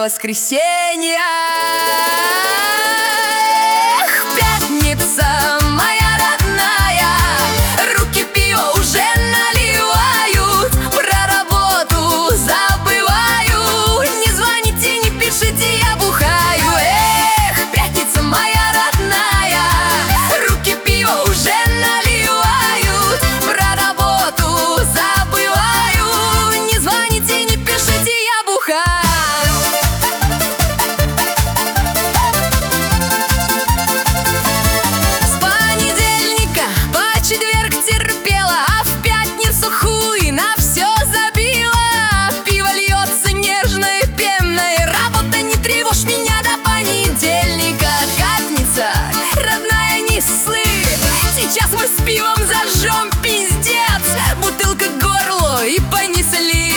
воскресенья. Эх, пятница моя родная, руки пива уже наливают, про работу забываю, не звоните, не пишите, я бухаю. Эх, пятница моя родная, руки пива уже наливают, про работу забываю, не звоните, не пишите, я бухаю. Четверг терпела, а в пятницу хуй на все забила. Пиво льется нежной пенной, работа, не тревожь меня до понедельника. Пятница, родная, не ссы, сейчас мы с пивом зажжем пиздец, бутылка к горлу и понесли.